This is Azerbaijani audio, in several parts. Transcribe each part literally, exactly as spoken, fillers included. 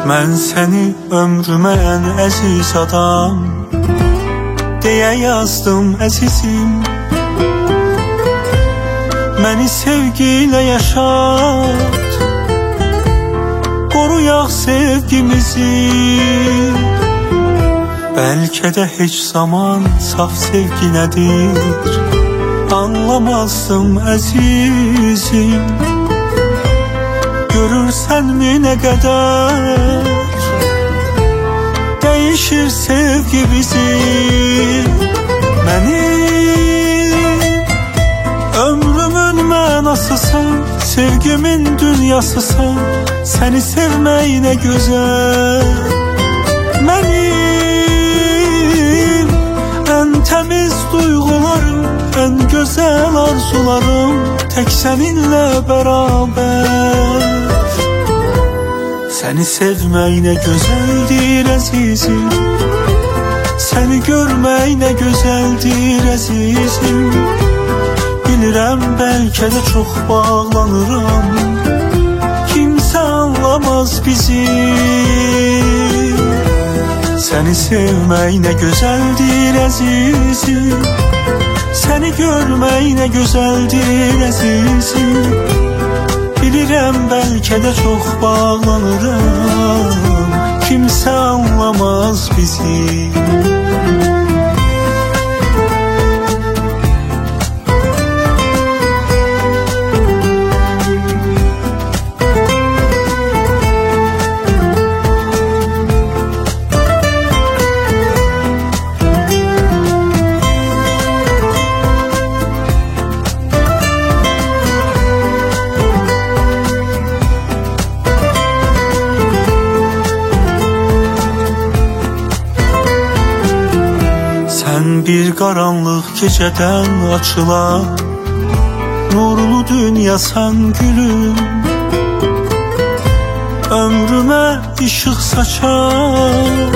Mən səni ömrümə ən əziz adam deyə yazdım əzizim. Məni sevgi ilə yaşat, qoruyaq sevgimizi. Bəlkə də heç zaman saf sevgi nədir anlamazdım əzizim. Görürsənmi nə qədər dəyişir sevgi bizi. Mənim ömrümün mənasısan, sevgimin dünyasısan. Səni sevmək nə gözəl. Mənim ən təmiz duyğularım, ən gözəl arzularım tək səninlə bərabər. Səni sevmək nə gözəldir əzizim, səni görmək nə gözəldir əzizim. Bilirəm bəlkə də çox bağlanıram, kimsə anlamaz bizi. Səni sevmək nə gözəldir əzizim, səni görmək nə gözəldir əzizim. Bilirəm bəlkə də çox bağlanıram, kimsə anlamaz bizi. Sən bir qaranlıq gecədən açılan nurlu dünyasan gülüm. Ömrümə işıq saçan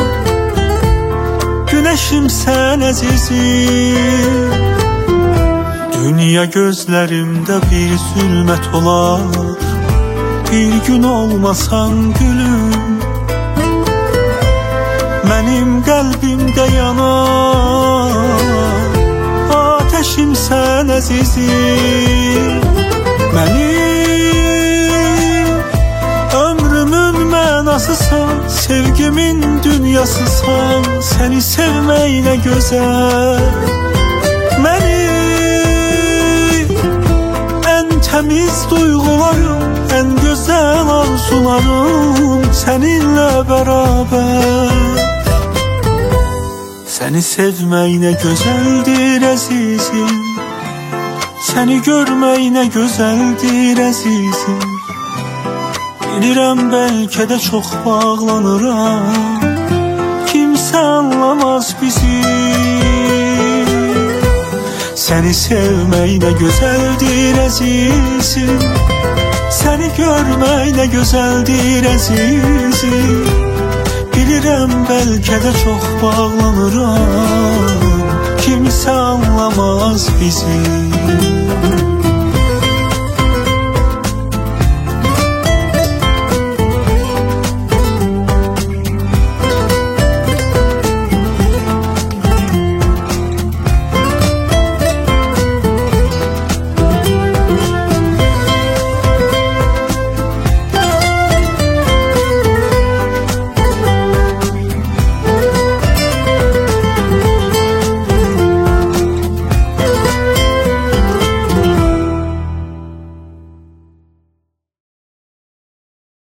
günəşimsən əzizim. Dünya gözlərimdə bir zülmət olar, bir gün olmasan gülüm. Mənim qəlbimdə yanan ateşimsən əzizim. Mənim ömrümün mənasısan, sevgimin dünyasısan. Səni sevmək nə gözəl. Mənim ən təmiz duyğularım, ən gözəl arzularım səninlə bərabər. Səni sevmək nə gözəldir əzizim, səni görmək nə gözəldir əzizim. Bilirəm bəlkə də çox bağlanıram, kimsə anlamaz bizi. Səni sevmək nə gözəldir əzizim, səni görmək nə gözəldir əzizim. Bilirəm bəlkə də çox bağlanıram, kimsə anlamaz bizi.